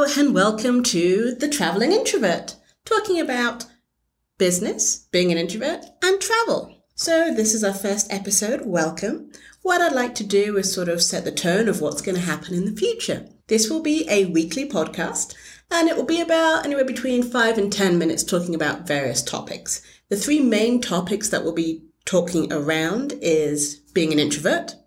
Hello and welcome to The Traveling Introvert, talking about business, being an introvert, and travel. So this is our first episode. Welcome. What I'd like to do is sort of set the tone of what's going to happen in the future. This will be a weekly podcast, and it will be about anywhere between 5 and 10 minutes talking about various topics. The three main topics that we'll be talking around is being an introvert.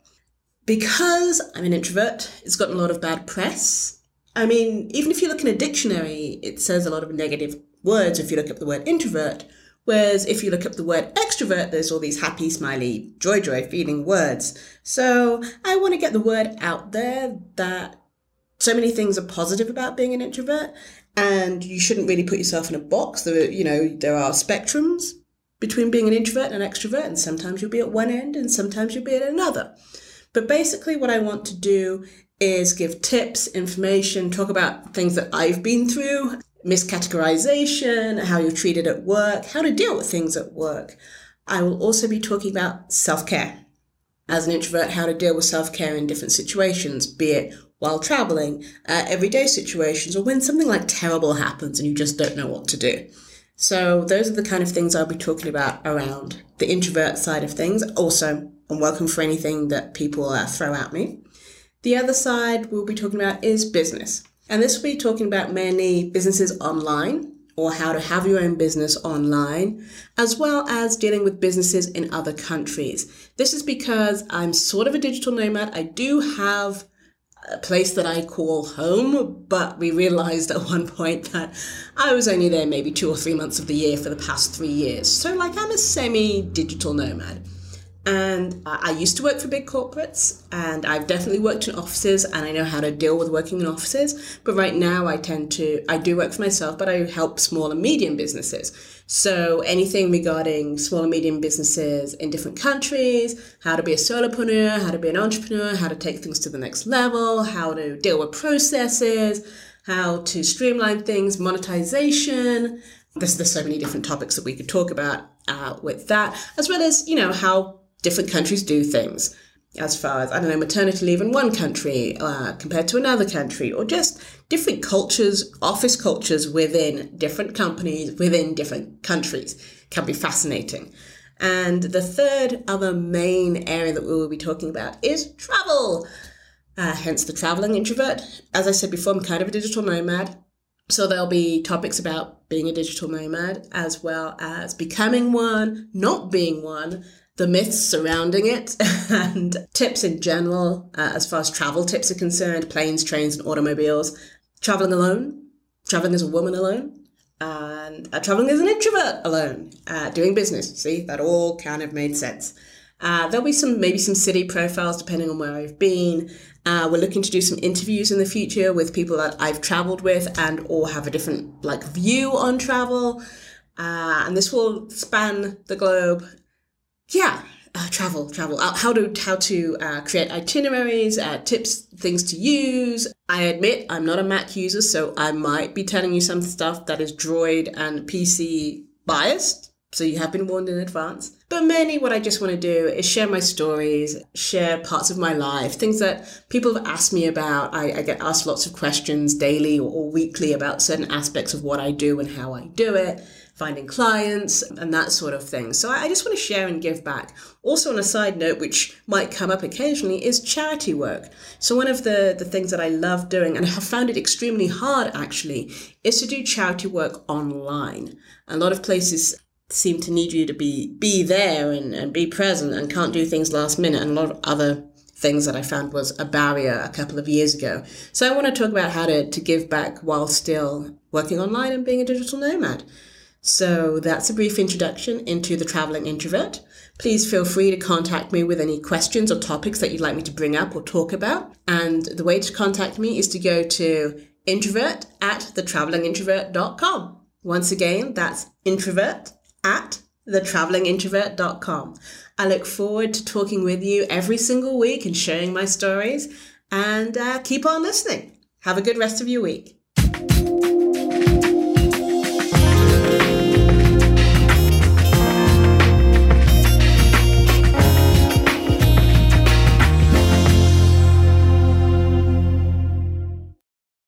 Because I'm an introvert, it's gotten a lot of bad press. I mean, even if you look in a dictionary, it says a lot of negative words if you look up the word introvert. Whereas if you look up the word extrovert, there's all these happy, smiley, joy feeling words. So I want to get the word out there that so many things are positive about being an introvert, and you shouldn't really put yourself in a box. There are spectrums between being an introvert and an extrovert, and sometimes you'll be at one end and sometimes you'll be at another. But basically what I want to do is give tips, information, talk about things that I've been through, miscategorization, how you're treated at work, how to deal with things at work. I will also be talking about self-care. As an introvert, how to deal with self-care in different situations, be it while traveling, everyday situations, or when something like terrible happens and you just don't know what to do. So those are the kind of things I'll be talking about around the introvert side of things. Also, I'm welcome for anything that people throw at me. The other side we'll be talking about is business. And this will be talking about mainly businesses online, or how to have your own business online, as well as dealing with businesses in other countries. This is because I'm sort of a digital nomad. I do have a place that I call home, but we realized at one point that I was only there maybe 2 or 3 months of the year for the past 3 years. So I'm a semi-digital nomad. And I used to work for big corporates, and I've definitely worked in offices, and I know how to deal with working in offices. But right now I do work for myself, but I help small and medium businesses. So anything regarding small and medium businesses in different countries, how to be a solopreneur, how to be an entrepreneur, how to take things to the next level, how to deal with processes, how to streamline things, monetization. There's so many different topics that we could talk about with that, as well as, how different countries do things as far as, maternity leave in one country compared to another country, or just different cultures, office cultures within different companies, within different countries can be fascinating. And the third other main area that we will be talking about is travel, hence the traveling introvert. As I said before, I'm kind of a digital nomad. So there'll be topics about being a digital nomad, as well as becoming one, not being one, the myths surrounding it, and tips in general as far as travel tips are concerned, planes, trains, and automobiles. Traveling alone, traveling as a woman alone, and traveling as an introvert alone, doing business. See, that all kind of made sense. There'll be maybe some city profiles depending on where I've been. We're looking to do some interviews in the future with people that I've traveled with and or have a different view on travel. And this will span the globe. Yeah, travel. How to create itineraries, tips, things to use. I admit I'm not a Mac user, so I might be telling you some stuff that is Droid and PC biased. So you have been warned in advance. But mainly what I just want to do is share my stories, share parts of my life, things that people have asked me about. I get asked lots of questions daily or weekly about certain aspects of what I do and how I do it, finding clients and that sort of thing. So I just want to share and give back. Also on a side note, which might come up occasionally, is charity work. So one of the things that I love doing, and I have found it extremely hard actually, is to do charity work online. A lot of places seem to need you to be there and be present and can't do things last minute, and a lot of other things that I found was a barrier a couple of years ago. So I want to talk about how to give back while still working online and being a digital nomad. So that's a brief introduction into the traveling introvert. Please feel free to contact me with any questions or topics that you'd like me to bring up or talk about. And the way to contact me is to go to introvert@thetravelingintrovert.com. Once again, that's introvert@thetravelingintrovert.com. I look forward to talking with you every single week and sharing my stories, and keep on listening. Have a good rest of your week.